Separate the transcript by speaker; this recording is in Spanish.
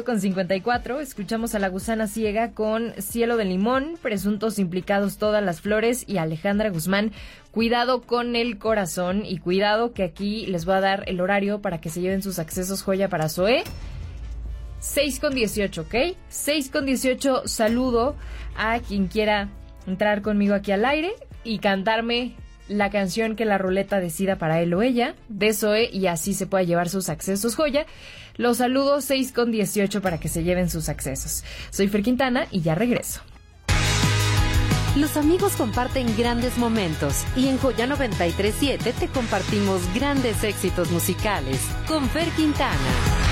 Speaker 1: 8:54, escuchamos a La Gusana Ciega con Cielo de Limón, presuntos implicados Todas las Flores y Alejandra Guzmán, Cuidado con el Corazón. Y cuidado que aquí les voy a dar el horario para que se lleven sus accesos joya para Zoé. 6:18, ¿ok? 6:18, saludo a quien quiera entrar conmigo aquí al aire y cantarme la canción que la ruleta decida para él o ella de Zoé, y así se pueda llevar sus accesos joya. Los saludo 6:18 para que se lleven sus accesos. Soy Fer Quintana y ya regreso.
Speaker 2: Los amigos comparten grandes momentos y en Joya 93.7 te compartimos grandes éxitos musicales con Fer Quintana.